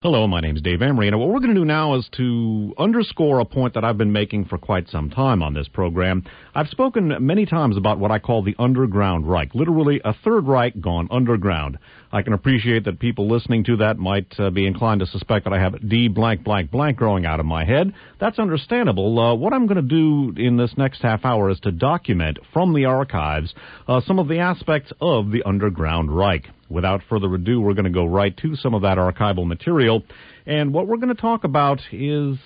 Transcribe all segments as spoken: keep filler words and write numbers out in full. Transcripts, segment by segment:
Hello, my name is Dave Emery, and what we're going to do now is to underscore a point that I've been making for quite some time on this program. I've spoken many times about what I call the Underground Reich, literally a Third Reich gone underground. I can appreciate that people listening to that might uh, be inclined to suspect that I have D blank blank blank growing out of my head. That's understandable. Uh, what I'm going to do in this next half hour is to document from the archives uh, some of the aspects of the Underground Reich. Without further ado, we're going to go right to some of that archival material. And what we're going to talk about is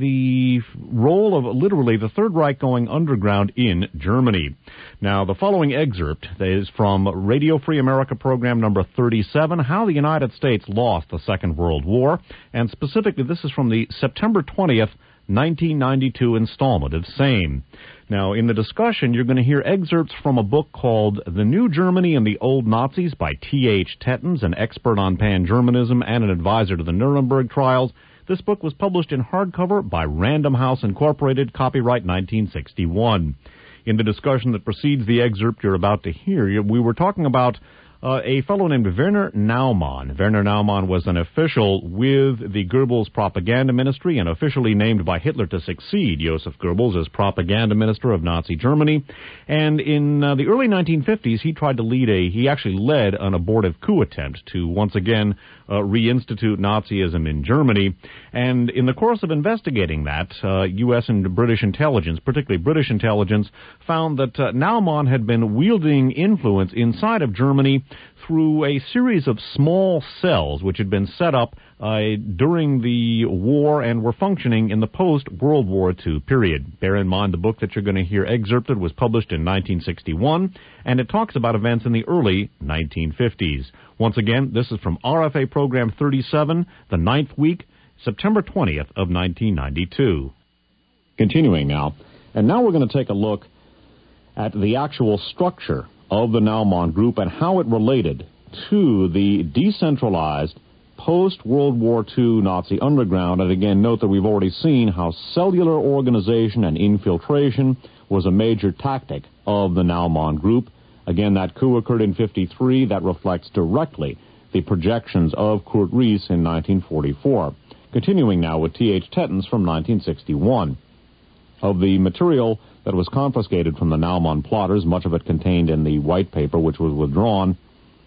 the role of literally the Third Reich going underground in Germany. Now, the following excerpt is from Radio Free America program number thirty-seven, How the United States Lost the Second World War. And specifically, this is from the September twentieth, nineteen ninety-two installment of SAME. Now, in the discussion, you're going to hear excerpts from a book called The New Germany and the Old Nazis by T H Tettens, an expert on pan-Germanism and an advisor to the Nuremberg trials. This book was published in hardcover by Random House Incorporated, copyright nineteen sixty-one. In the discussion that precedes the excerpt you're about to hear, we were talking about Uh, a fellow named Werner Naumann. Werner Naumann was an official with the Goebbels propaganda ministry and officially named by Hitler to succeed Joseph Goebbels as propaganda minister of Nazi Germany. And in uh, the early nineteen fifties, he tried to lead a, he actually led an abortive coup attempt to once again uh, reinstitute Nazism in Germany. And in the course of investigating that, uh, U S and British intelligence, particularly British intelligence, found that uh, Naumann had been wielding influence inside of Germany through a series of small cells which had been set up uh, during the war and were functioning in the post-World War Two period. Bear in mind the book that you're going to hear excerpted was published in nineteen sixty-one, and it talks about events in the early nineteen fifties. Once again, this is from R F A Program thirty-seven, the ninth week, September twentieth of nineteen ninety-two. Continuing now, and now we're going to take a look at the actual structure of the Naumann Group and how it related to the decentralized post-World War Two Nazi underground. And again, note that we've already seen how cellular organization and infiltration was a major tactic of the Naumann Group. Again, that coup occurred in fifty-three. That reflects directly the projections of Kurt Riess in nineteen forty-four. Continuing now with T H Tettens from nineteen sixty-one. Of the material that was confiscated from the Naumann plotters, much of it contained in the white paper which was withdrawn.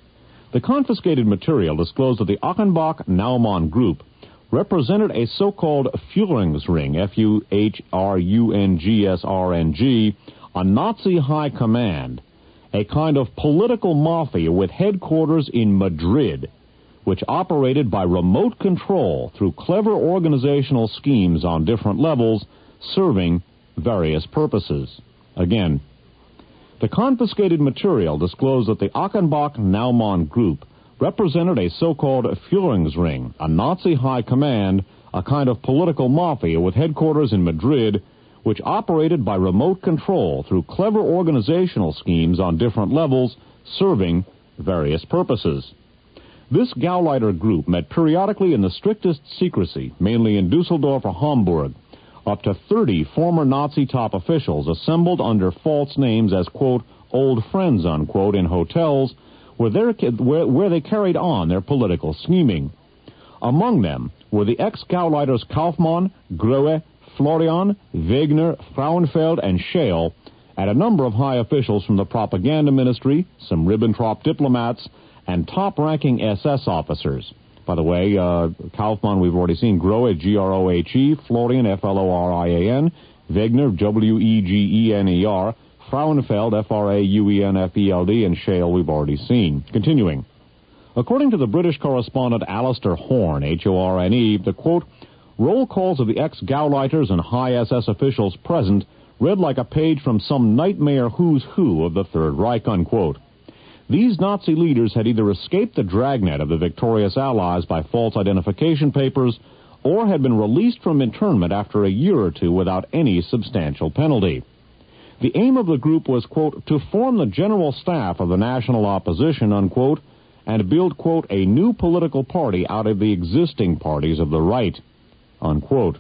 The confiscated material disclosed that the Achenbach-Naumann Group represented a so-called Führungsring, F U H R U N G S R N G, a Nazi high command, a kind of political mafia with headquarters in Madrid, which operated by remote control through clever organizational schemes on different levels, serving various purposes. Again, the confiscated material disclosed that the Achenbach-Naumann Group represented a so-called Führungsring, a Nazi high command, a kind of political mafia with headquarters in Madrid, which operated by remote control through clever organizational schemes on different levels, serving various purposes. This Gauleiter group met periodically in the strictest secrecy, mainly in Dusseldorf or Hamburg. Up to thirty former Nazi top officials assembled under false names as, quote, old friends, unquote, in hotels where, where, where they carried on their political scheming. Among them were the ex-Gauleiters Kaufmann, Grohe, Florian, Wegner, Frauenfeld, and Scheel, and a number of high officials from the propaganda ministry, some Ribbentrop diplomats, and top-ranking S S officers. By the way, uh, Kaufmann, we've already seen. Grohe, G R O H E, Florian, F L O R I A N, Wegner, W E G E N E R, Frauenfeld, F R A U E N F E L D, and Scheel, we've already seen. Continuing. According to the British correspondent Alistair Horne, H O R N E, the, quote, roll calls of the ex-Gauleiters and high S S officials present read like a page from some nightmare who's who of the Third Reich, unquote. These Nazi leaders had either escaped the dragnet of the victorious Allies by false identification papers or had been released from internment after a year or two without any substantial penalty. The aim of the group was, quote, to form the general staff of the national opposition, unquote, and build, quote, a new political party out of the existing parties of the right, unquote.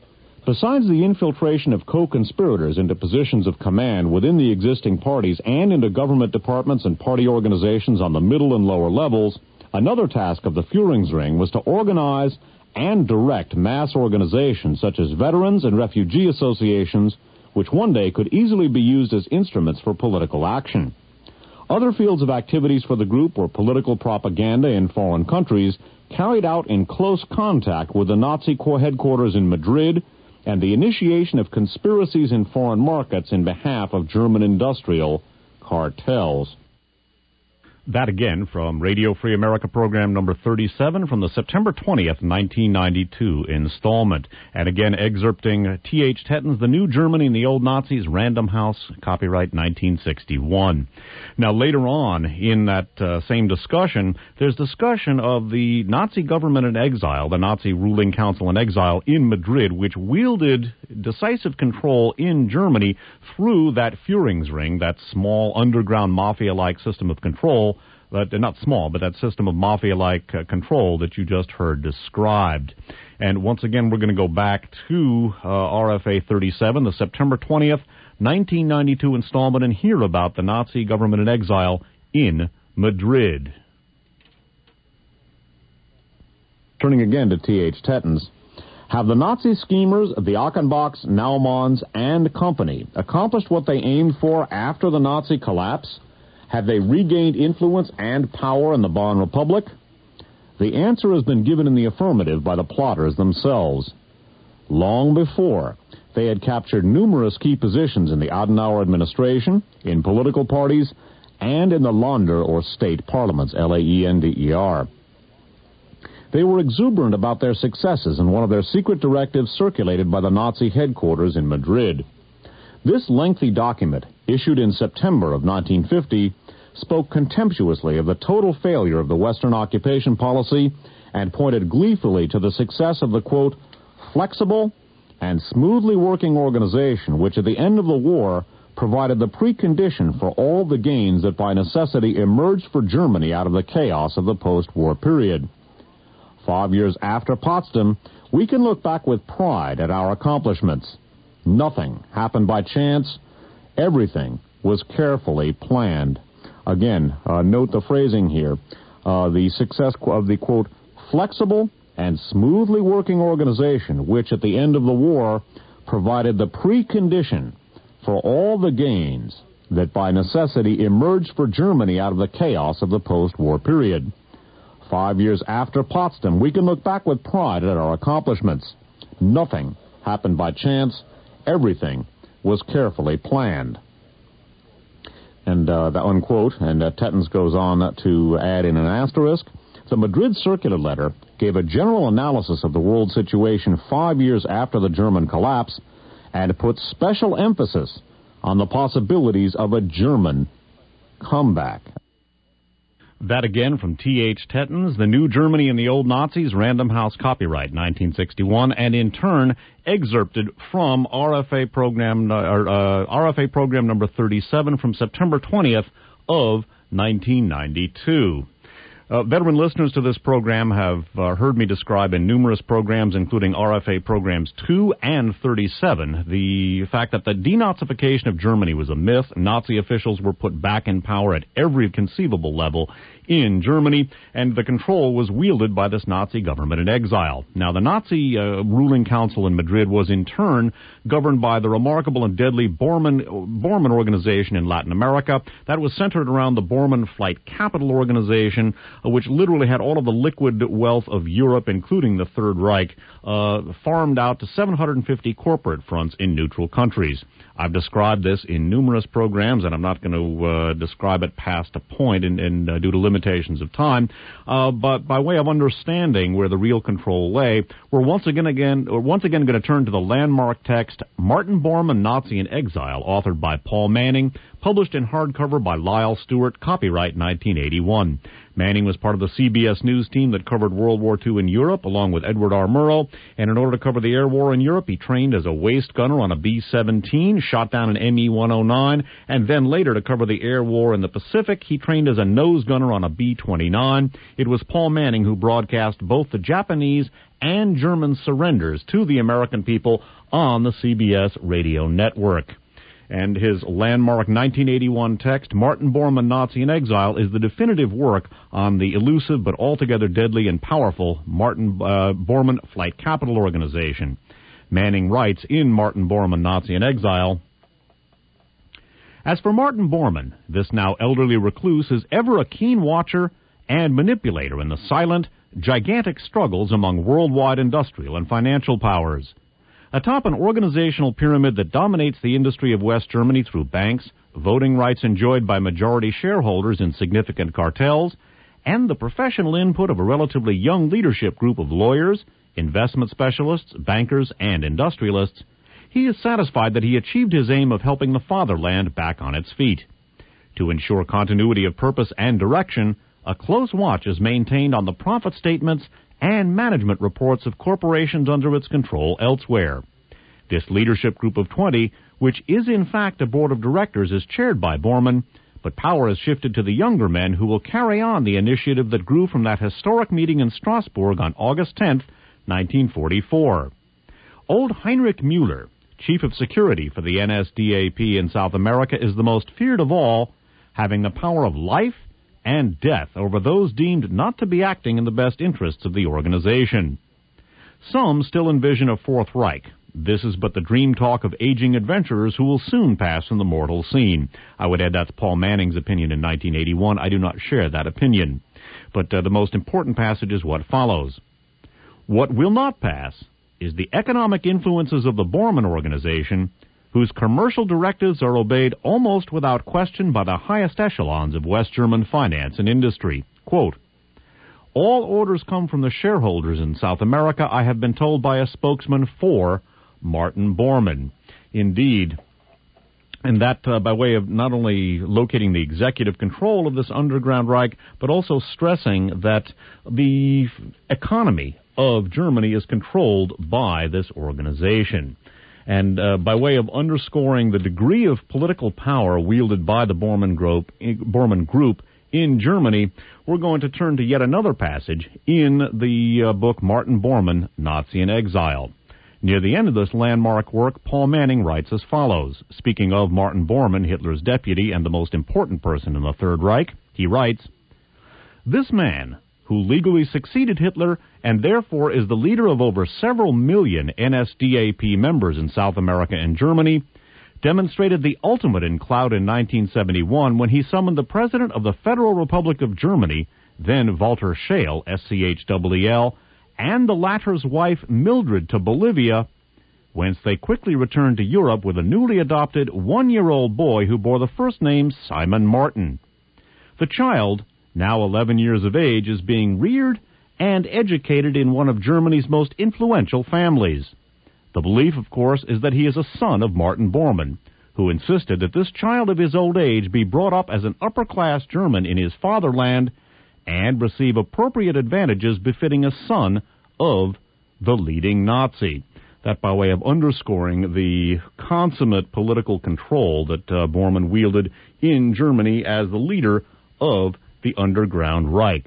Besides the infiltration of co-conspirators into positions of command within the existing parties and into government departments and party organizations on the middle and lower levels, another task of the Führungsring was to organize and direct mass organizations such as veterans and refugee associations, which one day could easily be used as instruments for political action. Other fields of activities for the group were political propaganda in foreign countries carried out in close contact with the Nazi headquarters in Madrid, and the initiation of conspiracies in foreign markets in behalf of German industrial cartels. That again from Radio Free America program number thirty-seven from the September twentieth, nineteen ninety-two installment. And again, excerpting T H Tetton's The New Germany and the Old Nazis, Random House, copyright nineteen sixty-one. Now, later on in that uh, same discussion, there's discussion of the Nazi government in exile, the Nazi ruling council in exile in Madrid, which wielded decisive control in Germany through that Führungsring, that small underground mafia-like system of control. But not small, but that system of mafia-like uh, control that you just heard described. And once again, we're going to go back to uh, R F A thirty-seven, the September twentieth, nineteen ninety-two installment, and hear about the Nazi government in exile in Madrid. Turning again to T H Tetton's, have the Nazi schemers, the Achenbachs, Naumanns, and company accomplished what they aimed for after the Nazi collapse? Have they regained influence and power in the Bonn Republic? The answer has been given in the affirmative by the plotters themselves. Long before, they had captured numerous key positions in the Adenauer administration, in political parties, and in the Länder or state parliaments, L A E N D E R. They were exuberant about their successes in one of their secret directives circulated by the Nazi headquarters in Madrid. This lengthy document, issued in September of nineteen fifty, spoke contemptuously of the total failure of the Western occupation policy and pointed gleefully to the success of the, quote, flexible and smoothly working organization which at the end of the war provided the precondition for all the gains that by necessity emerged for Germany out of the chaos of the post-war period. Five years after Potsdam, we can look back with pride at our accomplishments. Nothing happened by chance. Everything was carefully planned. Again, uh, note the phrasing here. Uh, the success of the, quote, flexible and smoothly working organization, which at the end of the war provided the precondition for all the gains that by necessity emerged for Germany out of the chaos of the post-war period. Five years after Potsdam, we can look back with pride at our accomplishments. Nothing happened by chance. Everything was carefully planned. And uh, the unquote, and uh, Tettons goes on to add in an asterisk, the Madrid circular letter gave a general analysis of the world situation five years after the German collapse and put special emphasis on the possibilities of a German comeback. That again from T H Tetton's The New Germany and the Old Nazis, Random House, copyright nineteen sixty-one, and in turn excerpted from R F A program, uh, uh, R F A program number thirty-seven from September twentieth of nineteen ninety-two. Uh, veteran listeners to this program have uh, heard me describe in numerous programs, including R F A programs two and thirty-seven, the fact that the denazification of Germany was a myth. Nazi officials were put back in power at every conceivable level in Germany, and the control was wielded by this Nazi government in exile. Now, the Nazi uh, ruling council in Madrid was in turn governed by the remarkable and deadly Bormann, Bormann organization in Latin America. That was centered around the Bormann Flight Capital Organization, uh, which literally had all of the liquid wealth of Europe, including the Third Reich, uh, farmed out to seven hundred fifty corporate fronts in neutral countries. I've described this in numerous programs, and I'm not going to uh, describe it past a point in, in, uh, due to limitations of time. Uh, but by way of understanding where the real control lay, we're once again, again, or once again going to turn to the landmark text, Martin Bormann, Nazi in Exile, authored by Paul Manning, published in hardcover by Lyle Stewart, copyright nineteen eighty-one. Manning was part of the C B S News team that covered World War Two in Europe, along with Edward R. Murrow, and in order to cover the air war in Europe, he trained as a waist gunner on a B seventeen, shot down an M E one oh nine, and then later to cover the air war in the Pacific, he trained as a nose gunner on a B twenty-nine. It was Paul Manning who broadcast both the Japanese and German surrenders to the American people on the C B S radio network. And his landmark nineteen eighty-one text, Martin Bormann, Nazi in Exile, is the definitive work on the elusive but altogether deadly and powerful Martin uh, Bormann Flight Capital Organization. Manning writes in Martin Bormann, Nazi in Exile, as for Martin Bormann, this now elderly recluse is ever a keen watcher and manipulator in the silent, gigantic struggles among worldwide industrial and financial powers. Atop an organizational pyramid that dominates the industry of West Germany through banks, voting rights enjoyed by majority shareholders in significant cartels, and the professional input of a relatively young leadership group of lawyers, investment specialists, bankers, and industrialists, he is satisfied that he achieved his aim of helping the fatherland back on its feet. To ensure continuity of purpose and direction, a close watch is maintained on the profit statements and management reports of corporations under its control elsewhere. This leadership group of twenty, which is in fact a board of directors, is chaired by Bormann, but power has shifted to the younger men who will carry on the initiative that grew from that historic meeting in Strasbourg on August tenth, nineteen forty-four. Old Heinrich Müller, chief of security for the N S D A P in South America, is the most feared of all, having the power of life and death over those deemed not to be acting in the best interests of the organization. Some still envision a Fourth Reich. This is but the dream talk of aging adventurers who will soon pass from the mortal scene. I would add that's Paul Manning's opinion in nineteen eighty-one. I do not share that opinion. But uh, the most important passage is what follows. What will not pass is the economic influences of the Bormann organization, whose commercial directives are obeyed almost without question by the highest echelons of West German finance and industry. Quote, all orders come from the shareholders in South America, I have been told by a spokesman for Martin Bormann. Indeed, and that uh, by way of not only locating the executive control of this underground Reich, but also stressing that the economy of Germany is controlled by this organization. And uh, by way of underscoring the degree of political power wielded by the Bormann group, Bormann group in Germany, we're going to turn to yet another passage in the uh, book Martin Bormann, Nazi in Exile. Near the end of this landmark work, Paul Manning writes as follows. Speaking of Martin Bormann, Hitler's deputy and the most important person in the Third Reich, he writes, this man, who legally succeeded Hitler and therefore is the leader of over several million N S D A P members in South America and Germany, demonstrated the ultimate in clout in nineteen seventy-one when he summoned the President of the Federal Republic of Germany, then Walter Scheel, S C H E E L, and the latter's wife Mildred to Bolivia, whence they quickly returned to Europe with a newly adopted one-year-old boy who bore the first name Simon Martin. The child, now eleven years of age, is being reared and educated in one of Germany's most influential families. The belief, of course, is that he is a son of Martin Bormann, who insisted that this child of his old age be brought up as an upper-class German in his fatherland and receive appropriate advantages befitting a son of the leading Nazi. That by way of underscoring the consummate political control that uh, Bormann wielded in Germany as the leader of the Underground Reich.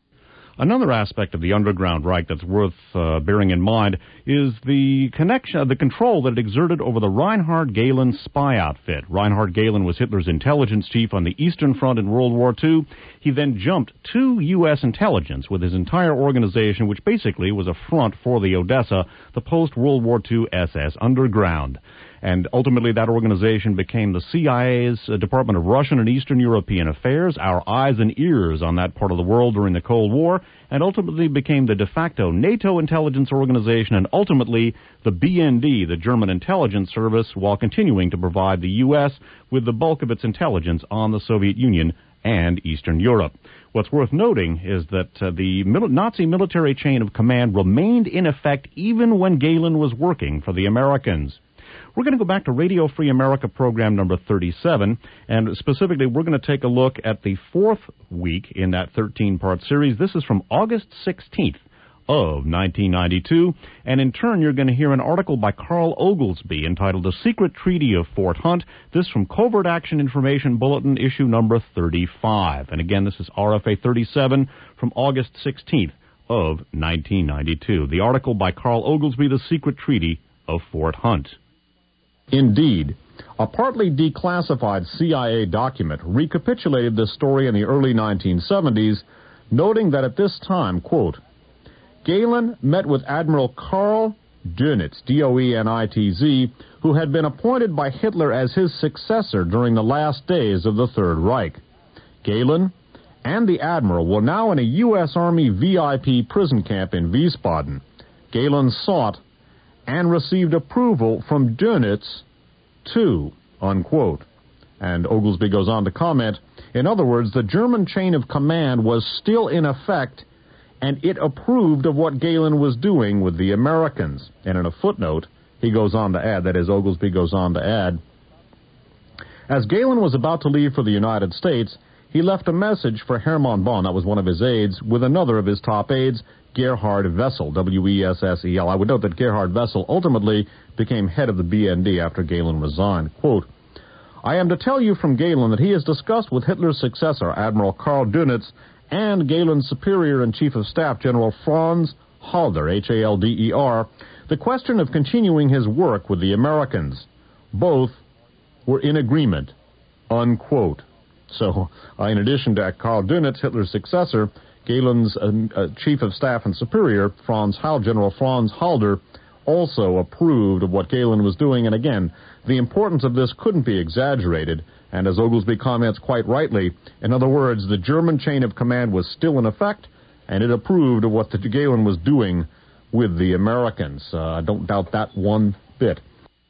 Another aspect of the Underground Reich that's worth uh, bearing in mind is the connection, the control that it exerted over the Reinhard Gehlen spy outfit. Reinhard Gehlen was Hitler's intelligence chief on the Eastern Front in World War Two. He then jumped to U S intelligence with his entire organization, which basically was a front for the Odessa, the post-World War Two S S Underground. And ultimately that organization became the C I A's uh, Department of Russian and Eastern European Affairs, our eyes and ears on that part of the world during the Cold War, and ultimately became the de facto NATO intelligence organization, and ultimately the B N D, the German intelligence service, while continuing to provide the U S with the bulk of its intelligence on the Soviet Union and Eastern Europe. What's worth noting is that uh, the mil- Nazi military chain of command remained in effect even when Gehlen was working for the Americans. We're going to go back to Radio Free America program number thirty-seven, and specifically we're going to take a look at the fourth week in that thirteen-part series. This is from August sixteenth of nineteen ninety-two, and in turn you're going to hear an article by Carl Oglesby entitled The Secret Treaty of Fort Hunt. This from Covert Action Information Bulletin, issue number thirty-five. And again, this is R F A thirty-seven from August sixteenth of nineteen ninety-two. The article by Carl Oglesby, The Secret Treaty of Fort Hunt. Indeed, A partly declassified C I A document recapitulated this story in the early nineteen seventies, noting that at this time, quote, Gehlen met with Admiral Karl Dönitz, D O E N I T Z, who had been appointed by Hitler as his successor during the last days of the Third Reich. Gehlen and the Admiral were now in a U S Army V I P prison camp in Wiesbaden. Gehlen sought and received approval from Dönitz, too, unquote. And Oglesby goes on to comment, in other words, the German chain of command was still in effect, and it approved of what Gehlen was doing with the Americans. And in a footnote, he goes on to add, that is, Oglesby goes on to add, as Gehlen was about to leave for the United States, he left a message for Hermann Bonn, that was one of his aides, with another of his top aides, Gerhard Wessel, W E S S E L. I would note that Gerhard Wessel ultimately became head of the B N D after Gehlen resigned. Quote, I am to tell you from Gehlen that he has discussed with Hitler's successor, Admiral Karl Dönitz, and Gehlen's superior and chief of staff, General Franz Halder, H A L D E R, the question of continuing his work with the Americans. Both were in agreement, unquote. So, uh, in addition to Karl Dönitz, Hitler's successor, Gehlen's uh, uh, chief of staff and superior, Franz Hal, General Franz Halder, also approved of what Gehlen was doing. And again, the importance of this couldn't be exaggerated. And as Oglesby comments quite rightly, in other words, the German chain of command was still in effect, and it approved of what the Gehlen was doing with the Americans. I uh, don't doubt that one bit.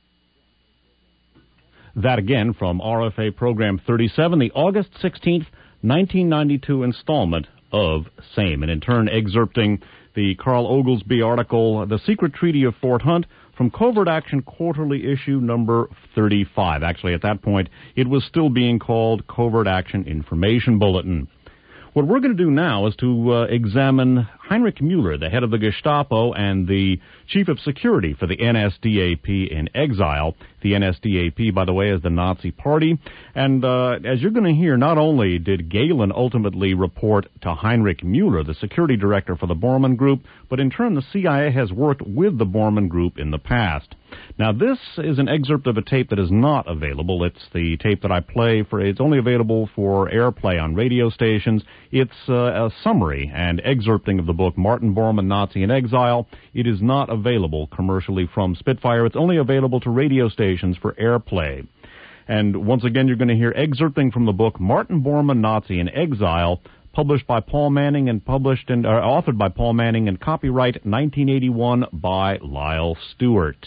That again from R F A Program thirty-seven, the August sixteenth, nineteen ninety-two installment of SAME, and in turn excerpting the Carl Oglesby article, The Secret Treaty of Fort Hunt, from Covert Action Quarterly issue number thirty-five. Actually, at that point, it was still being called Covert Action Information Bulletin. What we're going to do now is to uh, examine Heinrich Müller, the head of the Gestapo and the chief of security for the N S D A P in exile. The N S D A P, by the way, is the Nazi party. And uh, as you're going to hear, not only did Gehlen ultimately report to Heinrich Müller, the security director for the Bormann Group, but in turn the C I A has worked with the Bormann Group in the past. Now, this is an excerpt of a tape that is not available. It's the tape that I play for, it's only available for airplay on radio stations. It's uh, a summary and excerpting of the book Martin Bormann, Nazi in Exile. It is not available commercially from Spitfire. It's only available to radio stations for airplay. And once again, you're going to hear excerpting from the book Martin Bormann, Nazi in Exile, published by Paul Manning and published and uh, authored by Paul Manning, and copyright nineteen eighty-one by Lyle Stewart.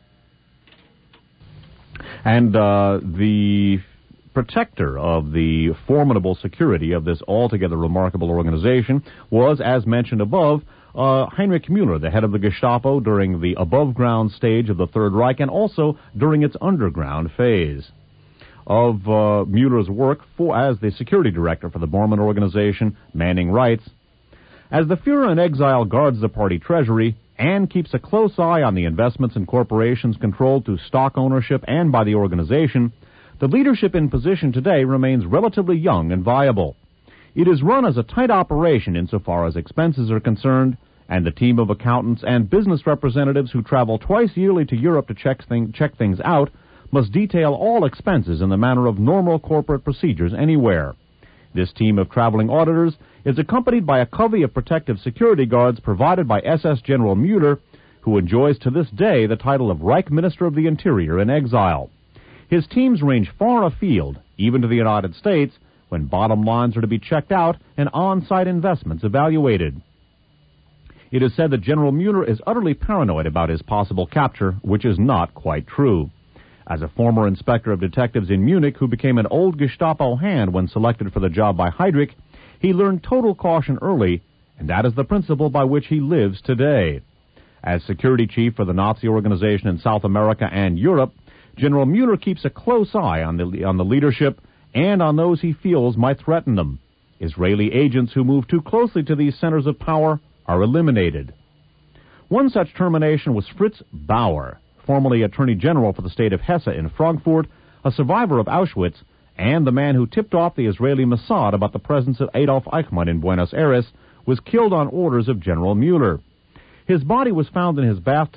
And uh, the protector of the formidable security of this altogether remarkable organization was, as mentioned above, uh, Heinrich Müller, the head of the Gestapo during the above-ground stage of the Third Reich and also during its underground phase. Of uh, Mueller's work for, as the security director for the Bormann organization, Manning writes, as the Fuhrer in exile guards the party treasury and keeps a close eye on the investments and corporations controlled through stock ownership and by the organization, the leadership in position today remains relatively young and viable. It is run as a tight operation insofar as expenses are concerned, and the team of accountants and business representatives who travel twice yearly to Europe to check, thing, check things out must detail all expenses in the manner of normal corporate procedures anywhere. This team of traveling auditors is accompanied by a covey of protective security guards provided by S S General Müller, who enjoys to this day the title of Reich Minister of the Interior in exile. His teams range far afield, even to the United States, when bottom lines are to be checked out and on-site investments evaluated. It is said that General Müller is utterly paranoid about his possible capture, which is not quite true. As a former inspector of detectives in Munich who became an old Gestapo hand when selected for the job by Heydrich, he learned total caution early, and that is the principle by which he lives today. As security chief for the Nazi organization in South America and Europe, General Müller keeps a close eye on the, on the leadership and on those he feels might threaten them. Israeli agents who move too closely to these centers of power are eliminated. One such termination was Fritz Bauer, formerly Attorney General for the state of Hesse in Frankfurt, a survivor of Auschwitz, and the man who tipped off the Israeli Mossad about the presence of Adolf Eichmann in Buenos Aires, was killed on orders of General Müller. His body was found in his bathtub,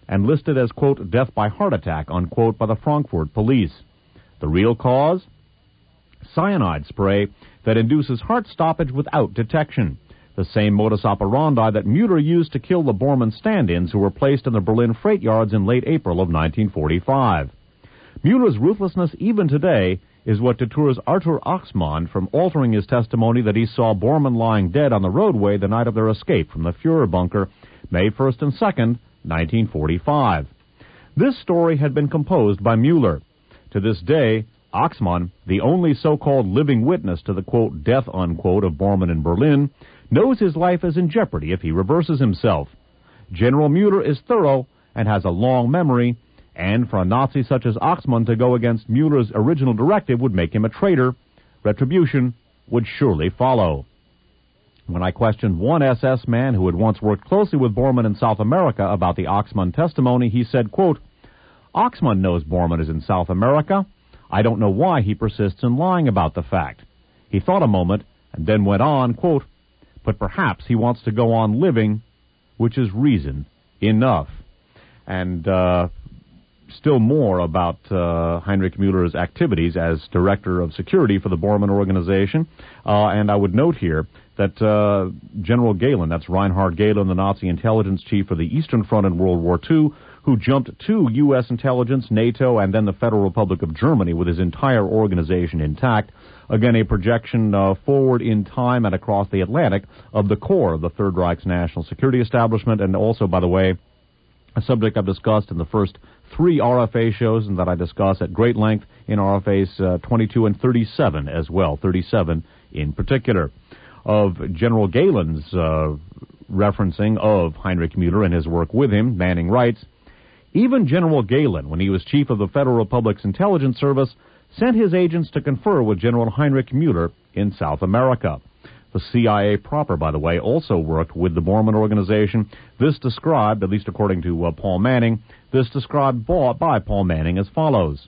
and listed as, quote, death by heart attack, unquote, by the Frankfurt police. The real cause? Cyanide spray that induces heart stoppage without detection. The same modus operandi that Mueller used to kill the Bormann stand-ins who were placed in the Berlin freight yards in late April of nineteen forty-five. Mueller's ruthlessness even today is what deters Arthur Achsmann from altering his testimony that he saw Bormann lying dead on the roadway the night of their escape from the Fuhrer bunker, May first and second, nineteen forty-five. This story had been composed by Mueller. To this day, Achsmann, the only so-called living witness to the, quote, death, unquote, of Bormann in Berlin, knows his life is in jeopardy if he reverses himself. General Mueller is thorough and has a long memory, and for a Nazi such as Achsmann to go against Mueller's original directive would make him a traitor. Retribution would surely follow. When I questioned one S S man who had once worked closely with Bormann in South America about the Achsmann testimony, he said, quote, Achsmann knows Bormann is in South America. I don't know why he persists in lying about the fact. He thought a moment and then went on, quote, but perhaps he wants to go on living, which is reason enough. And uh, still more about uh, Heinrich Mueller's activities as director of security for the Bormann organization. Uh, and I would note here that uh, General Gehlen, that's Reinhard Gehlen, the Nazi intelligence chief for the Eastern Front in World War Two, who jumped to U S intelligence, NATO, and then the Federal Republic of Germany with his entire organization intact. Again, a projection uh, forward in time and across the Atlantic of the core of the Third Reich's national security establishment, and also, by the way, a subject I've discussed in the first three R F A shows and that I discuss at great length in R F As uh, twenty-two and thirty-seven as well, thirty-seven in particular. Of General Gehlen's uh, referencing of Heinrich Mueller and his work with him, Manning writes, even General Gehlen, when he was chief of the Federal Republic's intelligence service, sent his agents to confer with General Heinrich Mueller in South America. The C I A proper, by the way, also worked with the Bormann organization. This described, at least according to uh, Paul Manning, this described by Paul Manning as follows.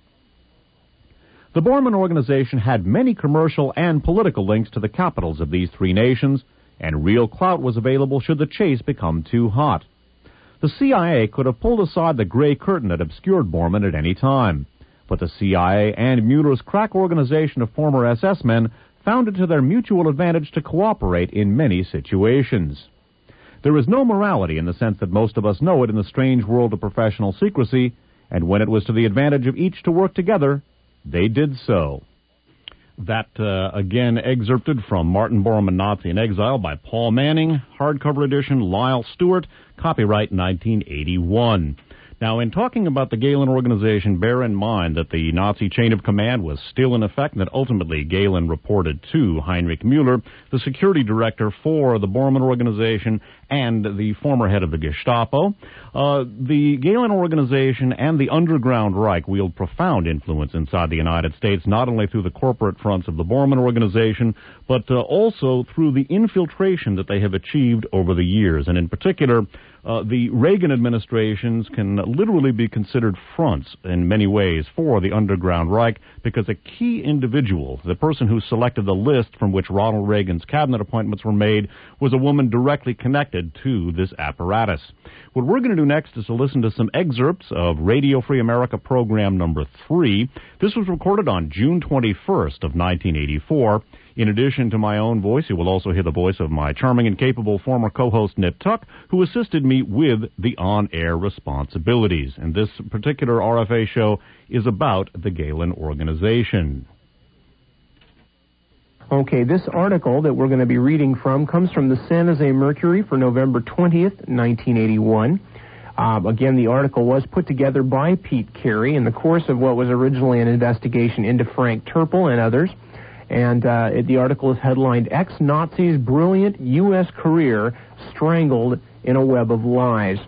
The Bormann organization had many commercial and political links to the capitals of these three nations, and real clout was available should the chase become too hot. The C I A could have pulled aside the gray curtain that obscured Bormann at any time, but the C I A and Mueller's crack organization of former S S men found it to their mutual advantage to cooperate in many situations. There is no morality in the sense that most of us know it in the strange world of professional secrecy, and when it was to the advantage of each to work together, they did so. That, uh, again, excerpted from Martin Bormann, Nazi in Exile by Paul Manning, hardcover edition, Lyle Stewart, copyright nineteen eighty-one. Now, in talking about the Gehlen organization, bear in mind that the Nazi chain of command was still in effect and that ultimately Gehlen reported to Heinrich Mueller, the security director for the Bormann organization and the former head of the Gestapo. Uh, the Gehlen organization and the Underground Reich wield profound influence inside the United States, not only through the corporate fronts of the Bormann organization, but uh, also through the infiltration that they have achieved over the years. And in particular, Uh, the Reagan administrations can literally be considered fronts in many ways for the Underground Reich because a key individual, the person who selected the list from which Ronald Reagan's cabinet appointments were made, was a woman directly connected to this apparatus. What we're going to do next is to listen to some excerpts of Radio Free America program number three. This was recorded on June twenty-first of nineteen eighty-four. In addition to my own voice, you will also hear the voice of my charming and capable former co-host, Nip Tuck, who assisted me with the on-air responsibilities. And this particular R F A show is about the Gehlen organization. Okay, this article that we're going to be reading from comes from the San Jose Mercury for November twentieth, nineteen eighty-one. Um, again, the article was put together by Pete Carey in the course of what was originally an investigation into Frank Turple and others. And uh, it, the article is headlined, Ex-Nazi's Brilliant U S Career Strangled in a Web of Lies.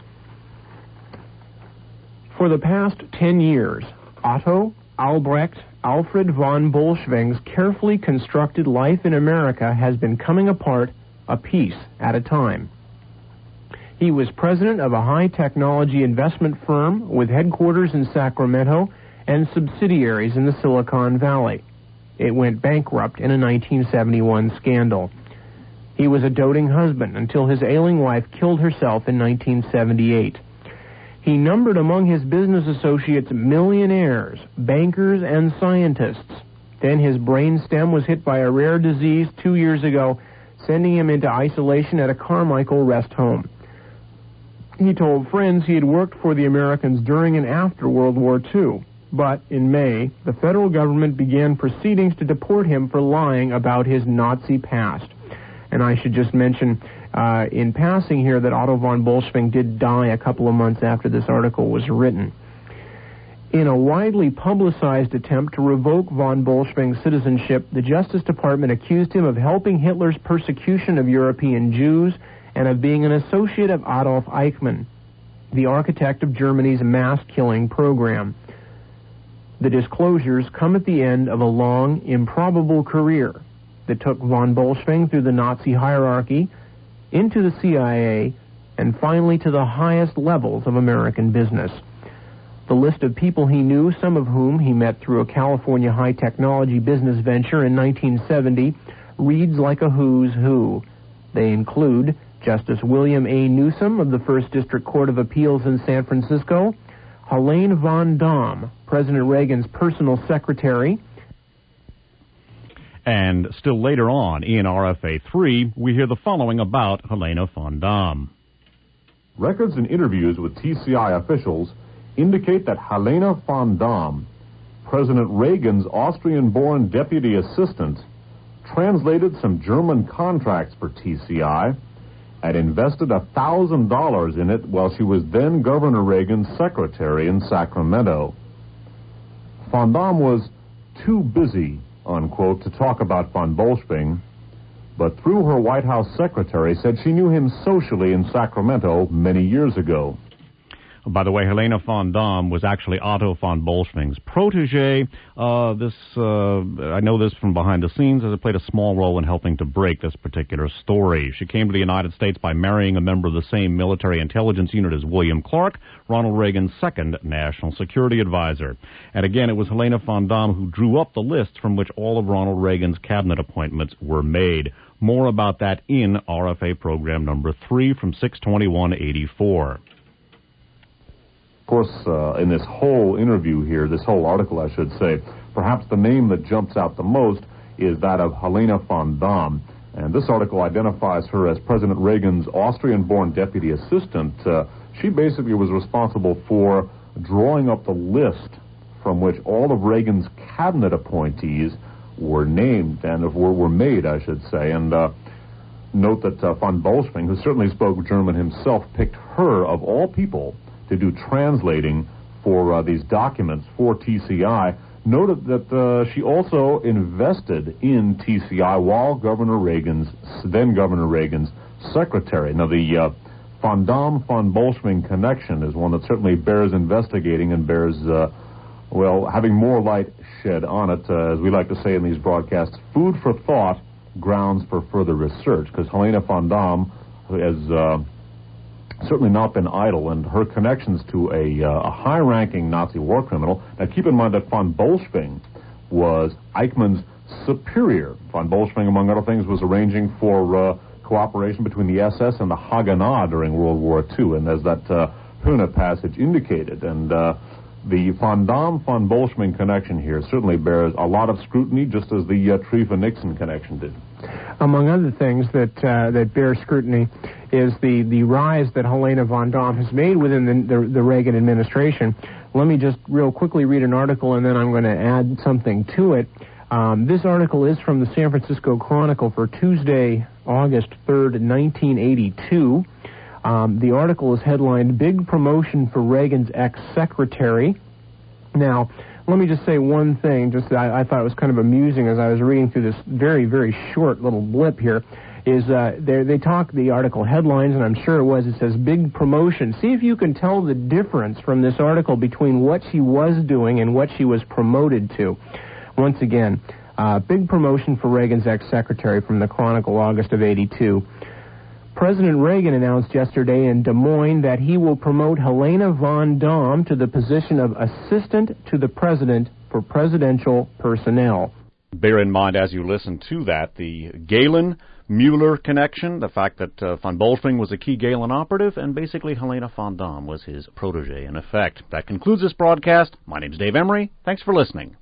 For the past ten years, Otto Albrecht Alfred von Bolschwing's carefully constructed life in America has been coming apart a piece at a time. He was president of a high-technology investment firm with headquarters in Sacramento and subsidiaries in the Silicon Valley. It went bankrupt in a nineteen seventy-one scandal. He was a doting husband until his ailing wife killed herself in nineteen seventy-eight. He numbered among his business associates millionaires, bankers, and scientists. Then his brain stem was hit by a rare disease two years ago, sending him into isolation at a Carmichael rest home. He told friends he had worked for the Americans during and after World War Two. But in May, the federal government began proceedings to deport him for lying about his Nazi past. And I should just mention uh, in passing here that Otto von Bolschwing did die a couple of months after this article was written. In a widely publicized attempt to revoke von Bolschwing's citizenship, the Justice Department accused him of helping Hitler's persecution of European Jews and of being an associate of Adolf Eichmann, the architect of Germany's mass-killing program. The disclosures come at the end of a long, improbable career that took von Bolschwing through the Nazi hierarchy, into the C I A, and finally to the highest levels of American business. The list of people he knew, some of whom he met through a California high-technology business venture in nineteen seventy, reads like a who's who. They include Justice William A. Newsom of the First District Court of Appeals in San Francisco, Helene von Daum, President Reagan's personal secretary. And still later on in R F A three, we hear the following about Helena von Daum. Records and interviews with T C I officials indicate that Helena von Daum, President Reagan's Austrian-born deputy assistant, translated some German contracts for T C I and invested one thousand dollars in it while she was then Governor Reagan's secretary in Sacramento. Von Daum was too busy, unquote, to talk about von Bolschwing, but through her White House secretary said she knew him socially in Sacramento many years ago. By the way, Helena von Daum was actually Otto von Bolschwing's protege. Uh, this, uh, I know this from behind the scenes, as it played a small role in helping to break this particular story. She came to the United States by marrying a member of the same military intelligence unit as William Clark, Ronald Reagan's second national security advisor. And again, it was Helena von Daum who drew up the list from which all of Ronald Reagan's cabinet appointments were made. More about that in R F A program number three from six twenty-one eighty-four. Of course, uh, in this whole interview here, this whole article, I should say, perhaps the name that jumps out the most is that of Helena von Daum. And this article identifies her as President Reagan's Austrian-born deputy assistant. Uh, she basically was responsible for drawing up the list from which all of Reagan's cabinet appointees were named, and were, were made, I should say. And uh, note that uh, von Bolschwing, who certainly spoke German himself, picked her, of all people, to do translating for uh, these documents for T C I. Noted that uh, she also invested in T C I while Governor Reagan's, then Governor Reagan's secretary. Now, the uh, von Daum von Bolschwing connection is one that certainly bears investigating and bears, uh, well, having more light shed on it, uh, as we like to say in these broadcasts, food for thought, grounds for further research, because Helena von Daum has uh, certainly not been idle, and her connections to a, uh, a high-ranking Nazi war criminal. Now, keep in mind that von Bolschwing was Eichmann's superior. Von Bolschwing, among other things, was arranging for uh, cooperation between the S S and the Haganah during World War Two, and as that uh, Höhne passage indicated. And uh, the von Daum von Bolschwing connection here certainly bears a lot of scrutiny, just as the uh, Triefer-Nixon connection did. Among other things that uh, that bear scrutiny is the, the rise that Helena von Daum has made within the, the, the Reagan administration. Let me just real quickly read an article, and then I'm going to add something to it. Um, this article is from the San Francisco Chronicle for Tuesday, August third, nineteen eighty-two. Um, the article is headlined, "Big Promotion for Reagan's Ex-Secretary." Now, let me just say one thing, just I, I thought it was kind of amusing as I was reading through this very, very short little blip here, is uh, they talk, the article headlines, and I'm sure it was, it says, "Big Promotion." See if you can tell the difference from this article between what she was doing and what she was promoted to. Once again, uh, big promotion for Reagan's ex-secretary from the Chronicle, August of eighty-two. President Reagan announced yesterday in Des Moines that he will promote Helena von Daum to the position of Assistant to the President for Presidential Personnel. Bear in mind as you listen to that, the Galen Mueller connection, the fact that uh, von Bolschwing was a key Gehlen operative, and basically Helena von Daum was his protege in effect. That concludes this broadcast. My name's Dave Emery. Thanks for listening.